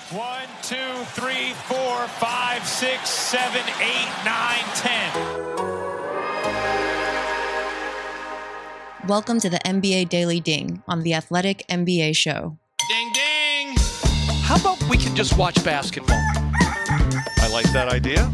1, 2, 3, 4, 5, 6, 7, 8, 9, 10. Welcome to the NBA Daily Ding on the Athletic NBA Show. Ding, ding. How about we can just watch basketball? I like that idea.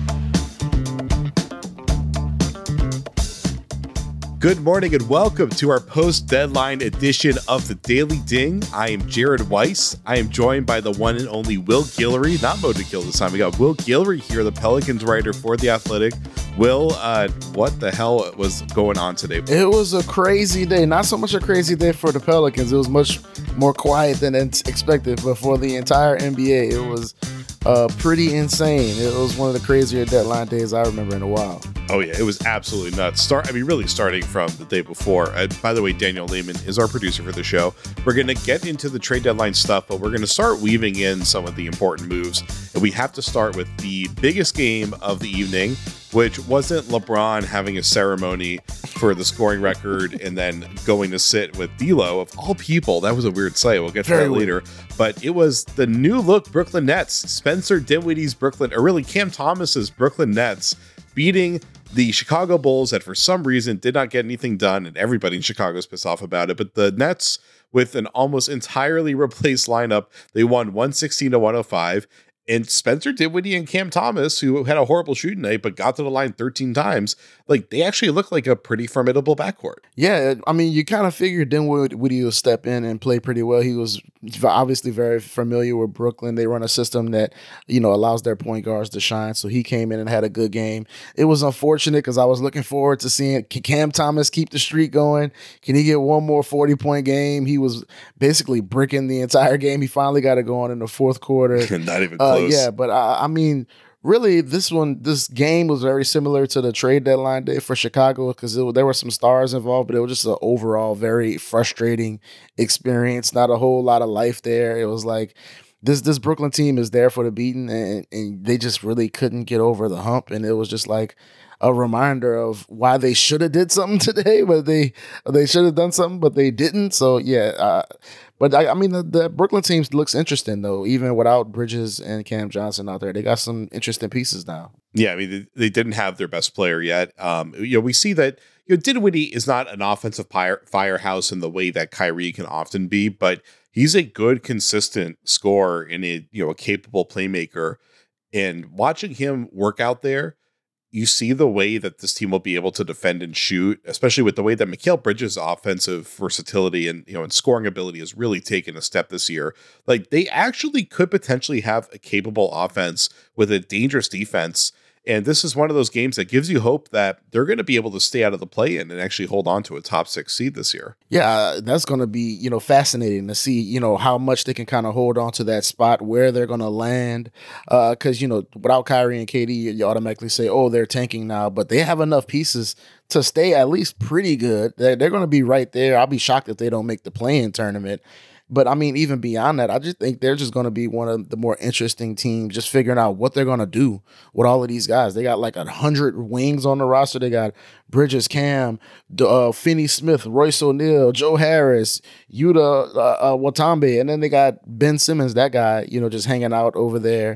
Good morning and welcome to our post-deadline edition of the Daily Ding. I am Jared Weiss. I am joined by the one and only Will Guillory. Not Mo DeGill this time. We got Will Guillory here, the Pelicans writer for The Athletic. Will, what the hell was going on today? It was a crazy day. Not so much a crazy day for the Pelicans. It was much more quiet than expected. But for the entire NBA, it was pretty insane. It was one of the crazier deadline days I remember in a while. Oh, yeah, it was absolutely nuts. Really starting from the day before. By the way, Daniel Lehman is our producer for the show. We're going to get into the trade deadline stuff, but we're going to start weaving in some of the important moves. And we have to start with the biggest game of the evening, which wasn't LeBron having a ceremony for the scoring record and then going to sit with D'Lo, of all people. That was a weird sight. We'll get to that later. But it was the new look Brooklyn Nets, Spencer Dinwiddie's Brooklyn, or really Cam Thomas's Brooklyn Nets, beating the Chicago Bulls that for some reason did not get anything done, and everybody in Chicago is pissed off about it. But the Nets, with an almost entirely replaced lineup, they won 116-105. And Spencer Dinwiddie and Cam Thomas, who had a horrible shooting night but got to the line 13 times, they actually look like a pretty formidable backcourt. Yeah, I mean, you kind of figured Dinwiddie would step in and play pretty well. He was obviously very familiar with Brooklyn. They run a system that, allows their point guards to shine. So he came in and had a good game. It was unfortunate because I was looking forward to seeing Cam Thomas keep the streak going. Can he get one more 40-point game? He was basically bricking the entire game. He finally got it going in the fourth quarter. Not even close. Yeah, but I mean, really, this game was very similar to the trade deadline day for Chicago because there were some stars involved, but it was just an overall very frustrating experience. Not a whole lot of life there. It was like this Brooklyn team is there for the beating, and they just really couldn't get over the hump. And it was just like a reminder of why they should have did something today, but they should have done something, but they didn't. So yeah. But I mean, the Brooklyn team looks interesting, though. Even without Bridges and Cam Johnson out there, they got some interesting pieces now. Yeah, I mean, they didn't have their best player yet. We see that Dinwiddie is not an offensive firehouse in the way that Kyrie can often be, but he's a good, consistent scorer and a capable playmaker. And watching him work out there, you see the way that this team will be able to defend and shoot, especially with the way that Mikal Bridges' offensive versatility and and scoring ability has really taken a step this year. They actually could potentially have a capable offense with a dangerous defense. And this is one of those games that gives you hope that they're going to be able to stay out of the play-in and actually hold on to a top 6 seed this year. Yeah, that's going to be, fascinating to see, how much they can kind of hold on to that spot, where they're going to land. Because, without Kyrie and KD, you automatically say, oh, they're tanking now. But they have enough pieces to stay at least pretty good. They're going to be right there. I'll be shocked if they don't make the play-in tournament. But, I mean, even beyond that, I just think they're just going to be one of the more interesting teams, just figuring out what they're going to do with all of these guys. They got 100 wings on the roster. They got Bridges, Cam, Finney Smith, Royce O'Neal, Joe Harris, Yuta Watanabe, and then they got Ben Simmons, that guy, just hanging out over there.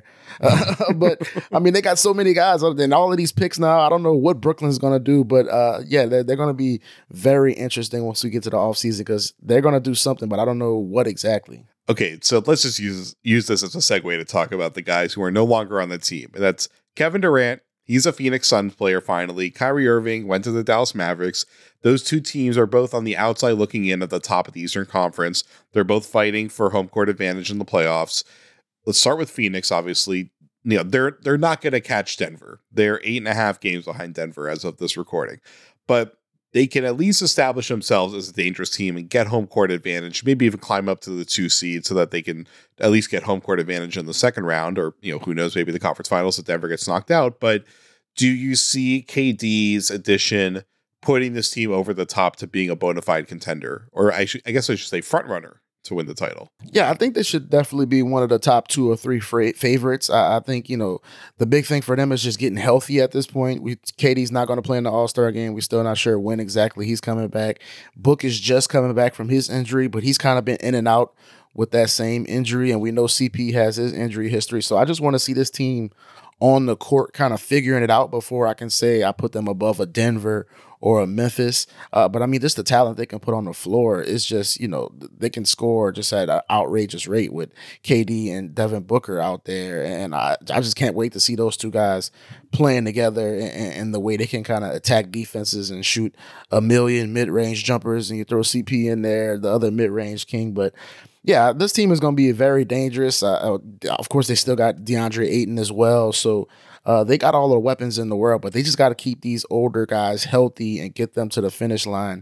But, I mean, they got so many guys other than all of these picks now. I don't know what Brooklyn's going to do, but, they're going to be very interesting once we get to the offseason because they're going to do something, but I don't know what exactly. Okay, so let's just use this as a segue to talk about the guys who are no longer on the team. And that's Kevin Durant. He's a Phoenix Suns player finally. Kyrie Irving went to the Dallas Mavericks. Those two teams are both on the outside looking in at the top of the Eastern Conference. They're both fighting for home court advantage in the playoffs. Let's start with Phoenix, obviously. They're not going to catch Denver. They're 8.5 games behind Denver as of this recording. But they can at least establish themselves as a dangerous team and get home court advantage, maybe even climb up to the 2 seed so that they can at least get home court advantage in the second round, or, who knows, maybe the conference finals if Denver gets knocked out. But do you see KD's addition putting this team over the top to being a bona fide contender? Or I guess I should say front runner to win the title. Yeah, I think they should definitely be one of the top 2 or 3 favorites. I think, the big thing for them is just getting healthy at this point. KD's not going to play in the All-Star game. We're still not sure when exactly he's coming back. Book is just coming back from his injury, but he's kind of been in and out with that same injury, and we know CP has his injury history. So I just want to see this team on the court kind of figuring it out before I can say I put them above a Denver or a Memphis. But I mean, just the talent they can put on the floor is just, they can score just at an outrageous rate with KD and Devin Booker out there. And I just can't wait to see those two guys playing together and the way they can kind of attack defenses and shoot a million mid-range jumpers, and you throw CP in there, the other mid-range king. But yeah, this team is going to be very dangerous. Of course, they still got DeAndre Ayton as well. So they got all the weapons in the world, but they just got to keep these older guys healthy and get them to the finish line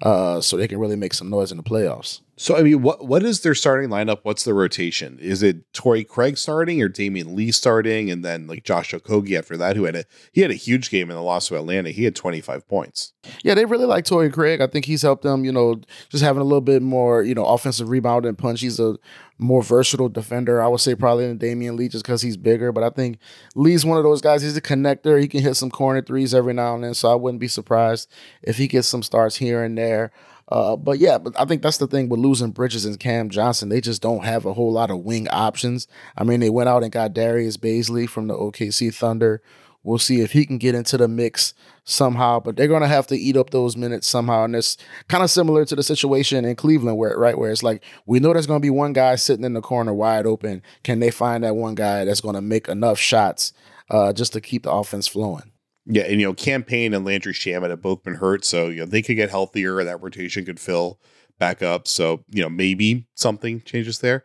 so they can really make some noise in the playoffs. So, I mean, what is their starting lineup? What's the rotation? Is it Torrey Craig starting or Damian Lee starting? And then like Josh Okogie after that, he had a huge game in the loss to Atlanta. He had 25 points. Yeah, they really like Torrey Craig. I think he's helped them, just having a little bit more, offensive rebound and punch. He's a more versatile defender, I would say, probably than Damian Lee just because he's bigger. But I think Lee's one of those guys. He's a connector. He can hit some corner threes every now and then. So I wouldn't be surprised if he gets some starts here and there. But I think that's the thing with losing Bridges and Cam Johnson. They just don't have a whole lot of wing options. I mean, they went out and got Darius Baisley from the OKC Thunder. We'll see if he can get into the mix somehow, but they're going to have to eat up those minutes somehow. And it's kind of similar to the situation in Cleveland where it's like, we know there's going to be one guy sitting in the corner wide open. Can they find that one guy that's going to make enough shots just to keep the offense flowing? Yeah, and Cam Payne and Landry Shamet have both been hurt, so they could get healthier. That rotation could fill back up. So maybe something changes there.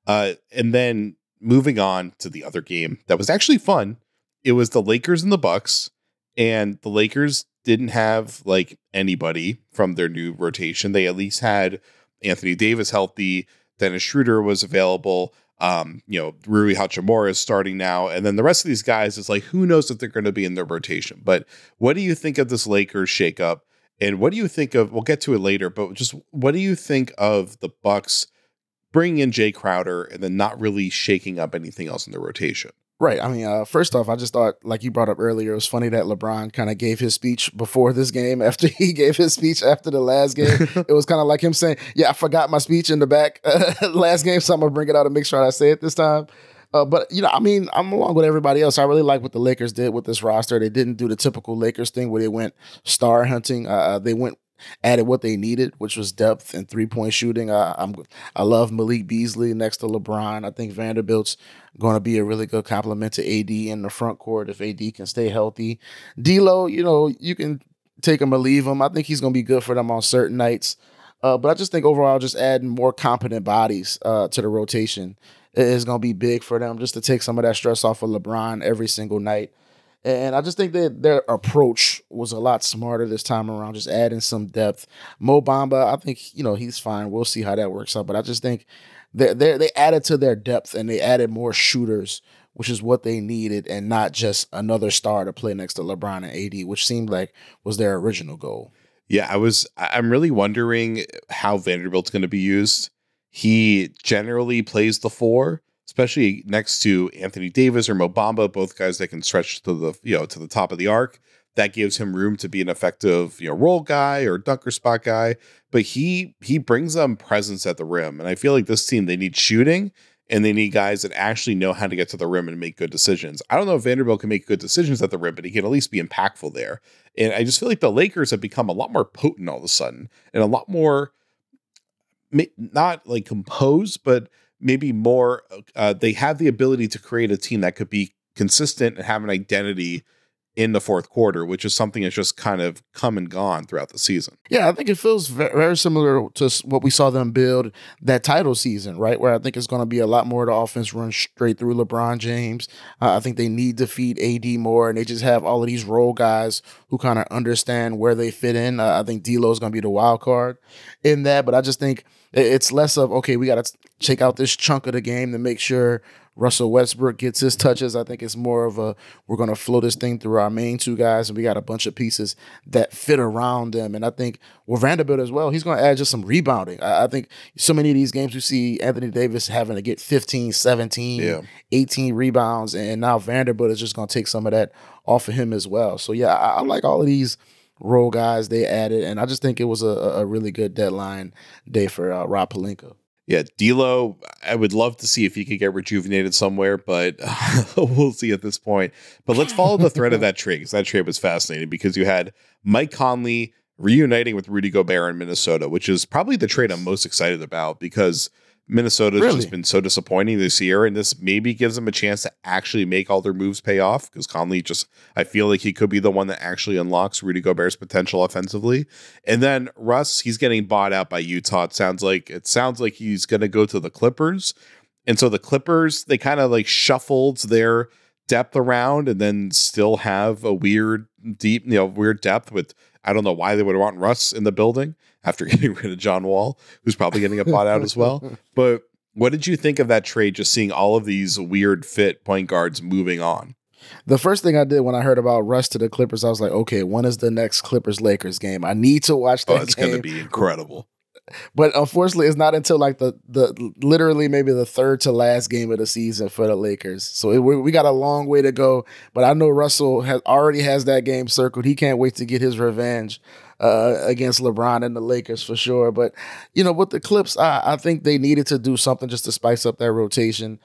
And then moving on to the other game that was actually fun. It was the Lakers and the Bucks, and the Lakers didn't have like anybody from their new rotation. They at least had Anthony Davis healthy. Dennis Schroeder was available. Rui Hachimura is starting now. And then the rest of these guys, is like, who knows if they're going to be in their rotation. But what do you think of this Lakers shakeup? And what do you think of, we'll get to it later, but just what do you think of the Bucks bringing in Jay Crowder and then not really shaking up anything else in the rotation? Right. I mean, first off, I just thought, like you brought up earlier, it was funny that LeBron kind of gave his speech before this game after he gave his speech after the last game. It was kind of like him saying, yeah, I forgot my speech in the back last game, so I'm going to bring it out and make sure I say it this time. But I'm along with everybody else. I really like what the Lakers did with this roster. They didn't do the typical Lakers thing where they went star hunting. They added what they needed, which was depth and 3-point shooting. I love Malik Beasley next to LeBron. I think Vanderbilt's going to be a really good compliment to AD in the front court if AD can stay healthy. D'Lo, you can take him or leave him. I think he's going to be good for them on certain nights. But I just think overall, just adding more competent bodies to the rotation is going to be big for them, just to take some of that stress off of LeBron every single night. And I just think that their approach was a lot smarter this time around, just adding some depth. Mo Bamba, I think, he's fine. We'll see how that works out. But I just think they added to their depth and they added more shooters, which is what they needed, and not just another star to play next to LeBron and AD, which seemed like was their original goal. Yeah, I'm really wondering how Vanderbilt's going to be used. He generally plays the 4, especially next to Anthony Davis or Mo Bamba, both guys that can stretch to the top of the arc. That gives him room to be an effective, role guy or dunker spot guy. But he brings them presence at the rim. And I feel like this team, they need shooting and they need guys that actually know how to get to the rim and make good decisions. I don't know if Vanderbilt can make good decisions at the rim, but he can at least be impactful there. And I just feel like the Lakers have become a lot more potent all of a sudden and a lot more, not like composed, but maybe more, they have the ability to create a team that could be consistent and have an identity in the fourth quarter, which is something that's just kind of come and gone throughout the season. Yeah, I think it feels very similar to what we saw them build that title season, right? Where I think it's going to be a lot more of the offense run straight through LeBron James. I think they need to feed AD more, and they just have all of these role guys who kind of understand where they fit in. I think D'Lo is going to be the wild card in that, but I just think it's less of, okay, we got to check out this chunk of the game to make sure Russell Westbrook gets his touches. I think it's more of we're going to flow this thing through our main 2 guys, and we got a bunch of pieces that fit around them. And I think with Vanderbilt as well, he's going to add just some rebounding. I think so many of these games we see Anthony Davis having to get 15, 17, 18 rebounds, and now Vanderbilt is just going to take some of that off of him as well. So, yeah, I like all of these role guys they added, and I just think it was a really good deadline day for Rob Pelinka. Yeah, D'Lo, I would love to see if he could get rejuvenated somewhere, but we'll see at this point. But let's follow the thread of that trade, because that trade was fascinating, because you had Mike Conley reuniting with Rudy Gobert in Minnesota, which is probably the trade I'm most excited about, because Minnesota's just been so disappointing this year, and this maybe gives them a chance to actually make all their moves pay off, because Conley I feel like he could be the one that actually unlocks Rudy Gobert's potential offensively. And then Russ, he's getting bought out by Utah. It sounds like he's going to go to the Clippers. And so the Clippers, they kind of like shuffled their depth around and then still have a weird depth with, I don't know why they would want Russ in the building after getting rid of John Wall, who's probably getting a bought out as well. But what did you think of that trade, just seeing all of these weird fit point guards moving on? The first thing I did when I heard about Russ to the Clippers, I was like, okay, when is the next Clippers-Lakers game? I need to watch that game. It's going to be incredible. But unfortunately, it's not until like the literally maybe the third to last game of the season for the Lakers. So we got a long way to go. But I know Russell already has that game circled. He can't wait to get his revenge against LeBron and the Lakers for sure. But, with the Clips, I think they needed to do something just to spice up that rotation.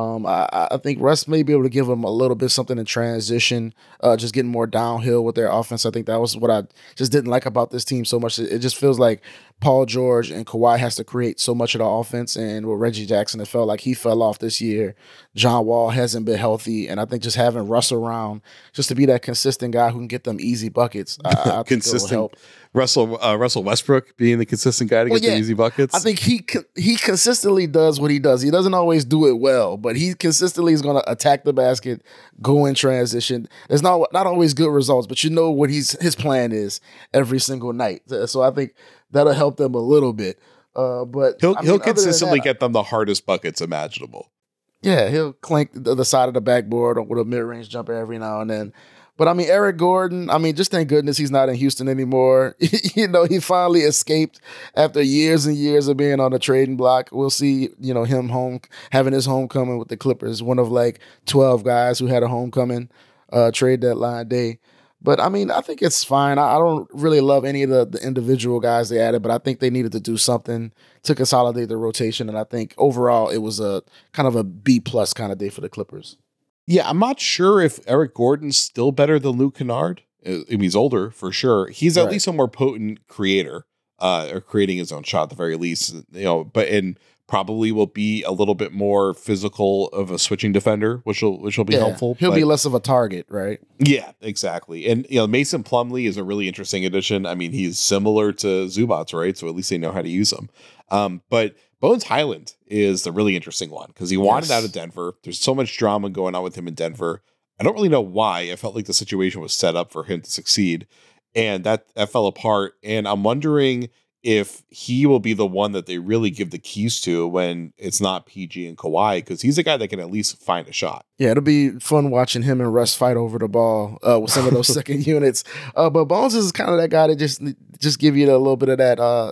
I think Russ may be able to give them a little bit something in transition, just getting more downhill with their offense. I think that was what I just didn't like about this team so much. It just feels like Paul George and Kawhi has to create so much of the offense, and with Reggie Jackson, it felt like he fell off this year. John Wall hasn't been healthy, and I think just having Russ around just to be that consistent guy who can get them easy buckets, I think it'll help. Russell Westbrook being the consistent guy to get the easy buckets. I think he consistently does what he does. He doesn't always do it well, but he consistently is going to attack the basket, go in transition. There's not always good results, but you know what his plan is every single night. So I think that'll help them a little bit. But he'll consistently get them the hardest buckets imaginable. Yeah, he'll clank the side of the backboard with a mid-range jumper every now and then. But Eric Gordon, just thank goodness he's not in Houston anymore. He finally escaped after years and years of being on the trading block. We'll see, him having his homecoming with the Clippers, one of like 12 guys who had a homecoming trade deadline day. But I think it's fine. I don't really love any of the individual guys they added, but I think they needed to do something to consolidate the rotation. And I think overall it was a kind of a B+ kind of day for the Clippers. Yeah, I'm not sure if Eric Gordon's still better than Luke Kennard. He's older for sure. He's at least a more potent creator, or creating his own shot at the very least. And probably will be a little bit more physical of a switching defender, which will be helpful. He'll be less of a target, right? Yeah, exactly. And Mason Plumlee is a really interesting addition. He's similar to Zubats, right? So at least they know how to use him. But Bones Highland is the really interesting one, because he wanted out of Denver. There's so much drama going on with him in Denver. I don't really know why. I felt like the situation was set up for him to succeed, and that fell apart. And I'm wondering if he will be the one that they really give the keys to when it's not PG and Kawhi, because he's a guy that can at least find a shot. Yeah, it'll be fun watching him and Russ fight over the ball with some of those second units. But Bones is kind of that guy that just give you a little bit of that,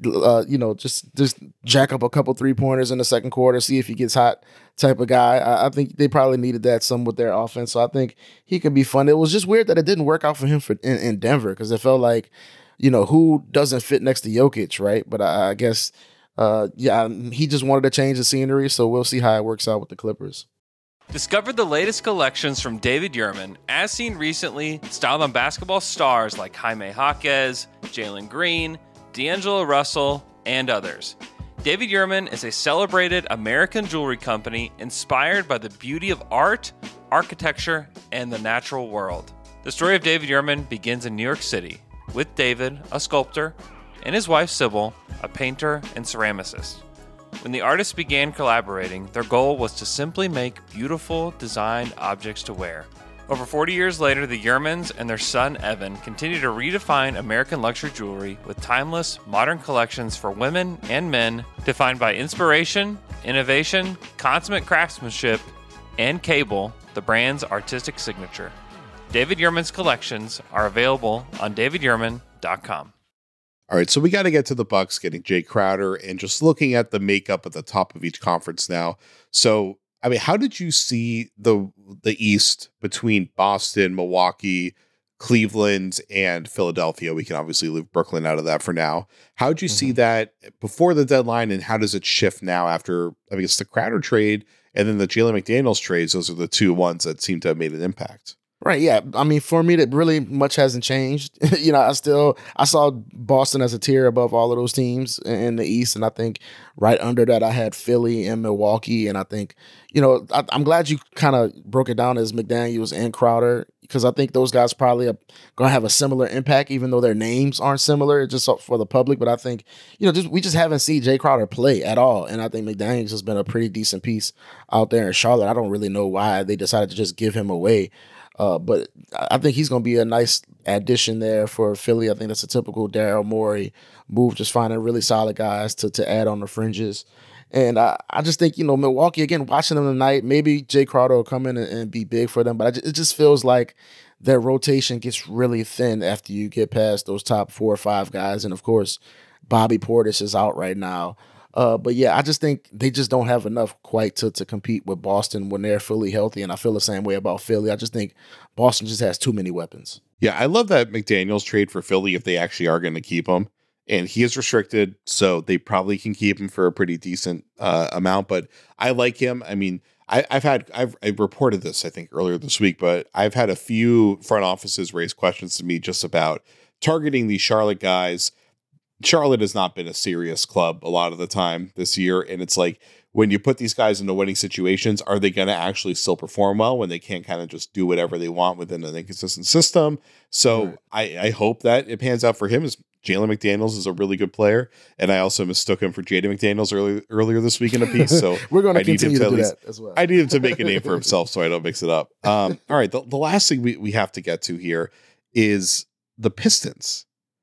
just jack up a couple 3-pointers in the second quarter, see if he gets hot type of guy. I think they probably needed that some with their offense. So I think he can be fun. It was just weird that it didn't work out for him in Denver, because it felt like, who doesn't fit next to Jokic, right? But I guess, he just wanted to change the scenery. So we'll see how it works out with the Clippers. Discover the latest collections from David Yurman, as seen recently, styled on basketball stars like Jaime Jaquez, Jalen Green, D'Angelo Russell, and others. David Yurman is a celebrated American jewelry company inspired by the beauty of art, architecture, and the natural world. The story of David Yurman begins in New York City, with David, a sculptor, and his wife Sybil, a painter and ceramicist. When the artists began collaborating, their goal was to simply make beautiful, designed objects to wear. Over 40 years later, the Yurmans and their son Evan continue to redefine American luxury jewelry with timeless, modern collections for women and men, defined by inspiration, innovation, consummate craftsmanship, and Cable, the brand's artistic signature. David Yurman's collections are available on davidyurman.com. All right, so we got to get to the Bucks getting Jay Crowder and just looking at the makeup at the top of each conference now. So, how did you see the East between Boston, Milwaukee, Cleveland and Philadelphia. We can obviously leave Brooklyn out of that for now. How did you see that before the deadline, and how does it shift now after, I guess, the Crowder trade and then the Jalen McDaniels trades? Those are the two ones that seem to have made an impact. Right, yeah. I mean, for me, that really much hasn't changed. I saw Boston as a tier above all of those teams in the East, and I think right under that I had Philly and Milwaukee, and I think, I'm glad you kind of broke it down as McDaniels and Crowder, because I think those guys probably are going to have a similar impact, even though their names aren't similar, just for the public. But I think, we just haven't seen Jay Crowder play at all, and I think McDaniels has been a pretty decent piece out there in Charlotte. I don't really know why they decided to just give him away. But I think he's going to be a nice addition there for Philly. I think that's a typical Daryl Morey move, just finding really solid guys to add on the fringes. And I just think, Milwaukee, again, watching them tonight, maybe Jay Crowder will come in and be big for them. But it just feels like their rotation gets really thin after you get past those top 4 or 5 guys. And, of course, Bobby Portis is out right now. But yeah, I just think they just don't have enough quite to compete with Boston when they're fully healthy. And I feel the same way about Philly. I just think Boston just has too many weapons. Yeah, I love that McDaniels trade for Philly if they actually are going to keep him. And he is restricted, so they probably can keep him for a pretty decent amount. But I like him. I mean, I've reported this, I think, earlier this week, but I've had a few front offices raise questions to me just about targeting these Charlotte guys. Charlotte has not been a serious club a lot of the time this year. And it's like, when you put these guys into winning situations, are they going to actually still perform well when they can't kind of just do whatever they want within an inconsistent system? So I hope that it pans out for him. As Jalen McDaniels is a really good player. And I also mistook him for Jaden McDaniels earlier this week in a piece. So we're going to continue to do that as well. I need him to make a name for himself so I don't mix it up. All right. The last thing we have to get to here is the Pistons.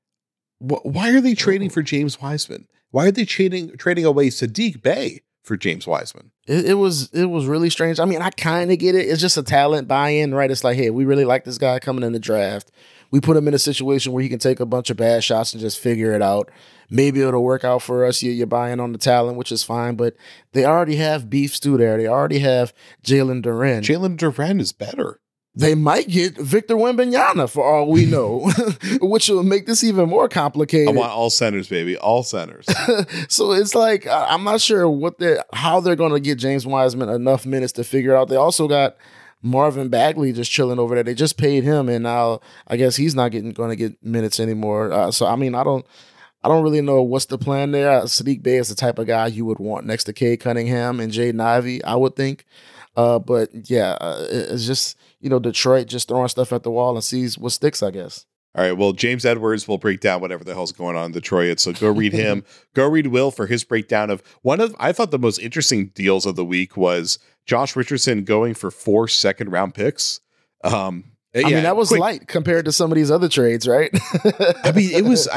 Why are they trading for James Wiseman? Why are they trading away Saddiq Bey for James Wiseman? It was really strange. I mean, I kind of get it. It's just a talent buy-in, right? It's like, hey, we really like this guy coming in the draft. We put him in a situation where he can take a bunch of bad shots and just figure it out. Maybe it'll work out for us. You're buying on the talent, which is fine. But they already have Beef Stew there. They already have Jalen Duren. Jalen Duren is better. They might get Victor Wembanyama for all we know, which will make this even more complicated. I want all centers, baby, all centers. So it's like, I'm not sure how they're going to get James Wiseman enough minutes to figure it out. They also got Marvin Bagley just chilling over there. They just paid him, and now I guess he's not going to get minutes anymore. So I mean, I don't really know what's the plan there. Saddiq Bey is the type of guy you would want next to Cade Cunningham and Jaden Ivey, I would think. But yeah, it's just, Detroit just throwing stuff at the wall and sees what sticks, I guess. All right. Well, James Edwards will break down whatever the hell's going on in Detroit. So go read him. Go read Will for his breakdown of I thought the most interesting deals of the week was Josh Richardson going for 4 second-round picks. I mean, that was light compared to some of these other trades, right? I mean,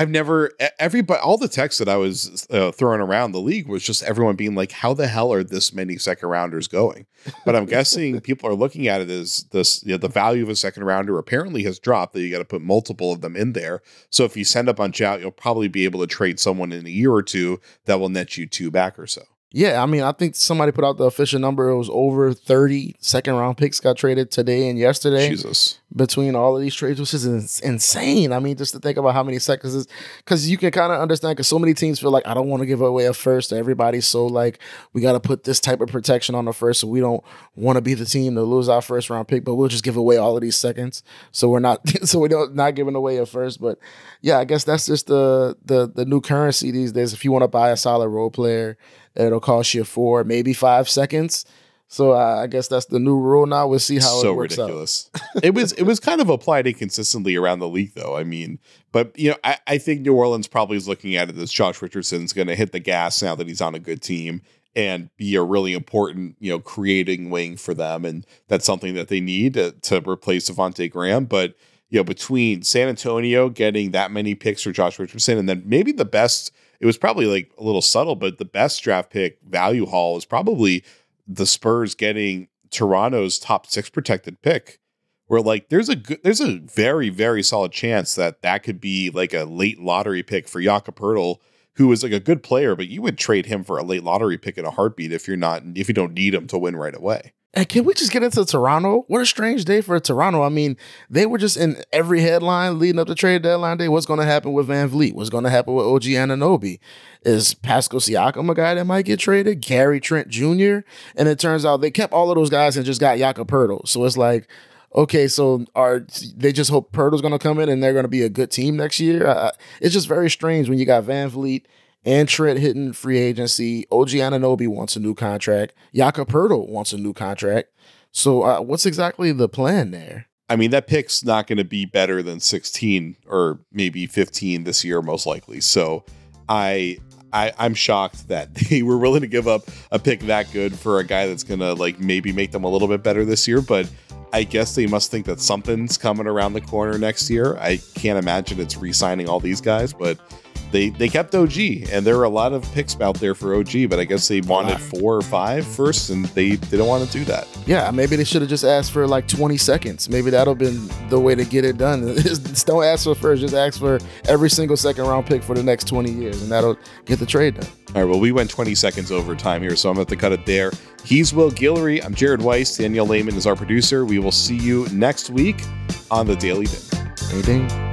all the texts that I was throwing around the league was just everyone being like, how the hell are this many second rounders going? But I'm guessing people are looking at it as this, the value of a second rounder apparently has dropped, that you got to put multiple of them in there. So if you send a bunch out, you'll probably be able to trade someone in a year or two that will net you 2 back or so. Yeah, I mean, I think somebody put out the official number. It was over 30 second-round picks got traded today and yesterday. Jesus. Between all of these trades, which is insane. I mean, just to think about how many seconds is, because you can kind of understand, because so many teams feel like, I don't want to give away a first. Everybody's so like, we got to put this type of protection on the first, so we don't want to be the team to lose our first-round pick, but we'll just give away all of these seconds. So we're not giving away a first. But yeah, I guess that's just the new currency these days. If you want to buy a solid role player, it'll cost you 4, maybe 5 seconds. So I guess that's the new rule now. We'll see how it works ridiculous. Out. It was kind of applied inconsistently around the league, though. I mean, but I think New Orleans probably is looking at it as Josh Richardson's going to hit the gas now that he's on a good team and be a really important, creating wing for them, and that's something that they need to replace Devontae Graham. But between San Antonio getting that many picks for Josh Richardson, and then maybe the best. It was probably like a little subtle, but the best draft pick value haul is probably the Spurs getting Toronto's top 6 protected pick. Where like there's a very, very solid chance that could be like a late lottery pick for Jakob Poeltl, who is like a good player, but you would trade him for a late lottery pick in a heartbeat if you don't need him to win right away. And can we just get into Toronto? What a strange day for Toronto. I mean, they were just in every headline leading up to trade deadline day. What's going to happen with Van Vliet? What's going to happen with OG Anunoby? Is Pascal Siakam a guy that might get traded? Gary Trent Jr.? And it turns out they kept all of those guys and just got Jakob Poeltl. So it's like, okay, so they just hope Poeltl's going to come in and they're going to be a good team next year? It's just very strange when you got Van Vliet and Trent hitting free agency. OG Anunoby wants a new contract. Jakob Poeltl wants a new contract. So what's exactly the plan there? I mean, that pick's not going to be better than 16 or maybe 15 this year, most likely. So I'm shocked that they were willing to give up a pick that good for a guy that's going to like maybe make them a little bit better this year. But I guess they must think that something's coming around the corner next year. I can't imagine it's re-signing all these guys, but they kept OG, and there were a lot of picks out there for OG, but I guess they wanted 4 or 5 first, and they didn't want to do that. Yeah, maybe they should have just asked for like 20 seconds. Maybe that'll been the way to get it done. Just don't ask for first, just ask for every single second round pick for the next 20 years, and that'll get the trade done. All right, well, we went 20 seconds over time here, so I'm going to have to cut it there. He's Will Guillory. I'm Jared Weiss. Danielle Lehman is our producer. We will see you next week on The Daily Ding. Ding, ding.